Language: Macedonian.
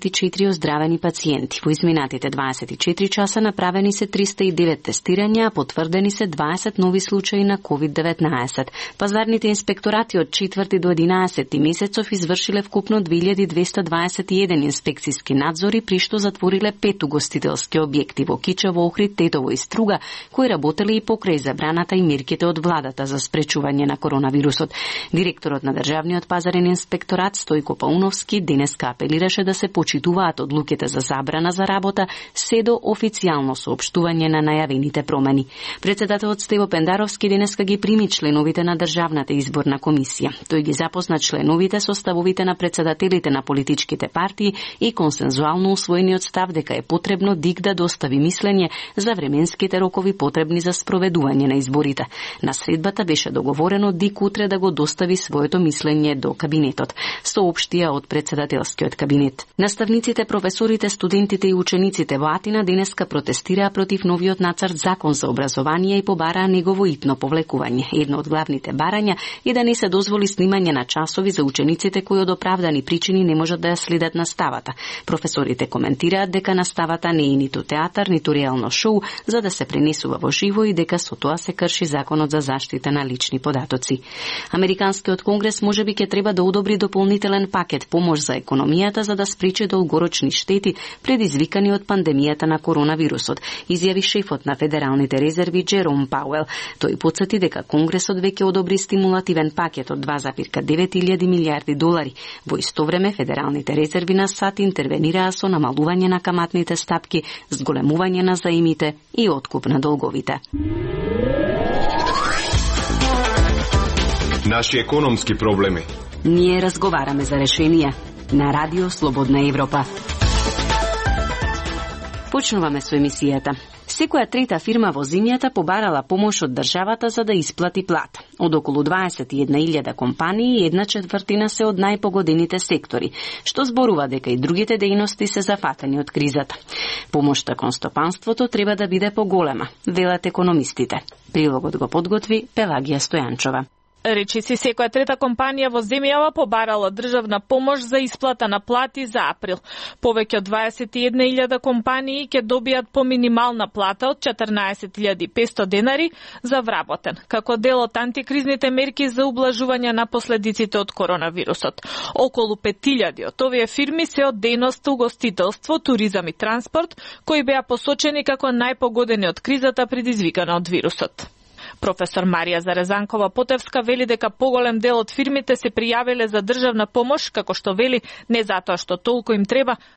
24 оздравени пациенти. Во изминатите 24 часа направени се 309 тестирања, а потврдени се 20 нови случаи на COVID-19. Пазарните инспекторати од 4 до 11 месецов извршиле вкупно 2221 инспекциски надзори, при што затвориле 5 угостителски објекти во Кичево, Охрид, Тетово и Струга, кои работеле и покрај забраната и мерките од владата за спречување на коронавирусот. Директорот на Државниот пазарен инспекторат Стојко Пауновски денеска апелираше да се почитуваат одлуките за забрана за работа се до официјално соопштување на најавените промени. Председателот Стево Пендаровски денеска ги прими членовите на Државната изборна комисија. Тој ги запозна членовите со ставовите на председателите на политичките партии и консензуално усвоениот став дека е потребно ДИК да достави мислење за временските рокови потребни за спроведување на изборите. На средбата беше договорено ДИК утре да го достави своето мислење до кабинетот, соопштија од председателскиот кабинет. Наставниците, професорите, студентите и учениците во Атина денеска протестираа против новиот нацрт закон за образование и побараа негово итно повлекување. Едно од главните барања е да не се дозволи снимање на часови за учениците кои од оправдани причини не можат да ја следат наставата. Професорите коментираат дека наставата не е ниту театар, ниту реално шоу, за да се пренесува во живо и дека со тоа се крши законот за заштита на лични податоци. Американскиот конгрес можеби ќе треба да одобри дополнителен пакет помош за економијата за да спречи долгорочни штети предизвикани од пандемијата на коронавирусот, изјави шефот на Федералните резерви Джером Пауел. Тој потсети дека Конгресот веќе одобри стимулативен пакет од 2,9 милијарди долари. Во исто време Федералните резерви на САД интервенираа со намалување на каматните стапки, зголемување на заемите и откуп на долговите. Наши економски проблеми. Ние разговараме за решенија на Радио Слободна Европа. Почнуваме со емисијата. Секоја трета фирма во земјата побарала помош од државата за да исплати плата. Од околу 21.000 компании, 1/4 се од најпогодените сектори, што зборува дека и другите дејности се зафатени од кризата. Помошта кон стопанството треба да биде поголема, велат економистите. Прилогот го подготви Пелагија Стојанчова. Речиси секоја трета компанија во земјава побарала државна помош за исплата на плати за април. Повеќе од 21.000 компании ќе добијат по минимална плата од 14.500 денари за вработен, како дел од антикризните мерки за ублажување на последиците од коронавирусот. Околу 5.000 од овие фирми се од дејност угостителство, туризам и транспорт, кои беа посочени како најпогодени од кризата предизвикана од вирусот. Професор Марија Зарезанкова-Потевска вели дека поголем дел од фирмите се пријавиле за државна помош, како што вели, не затоа што толку им треба,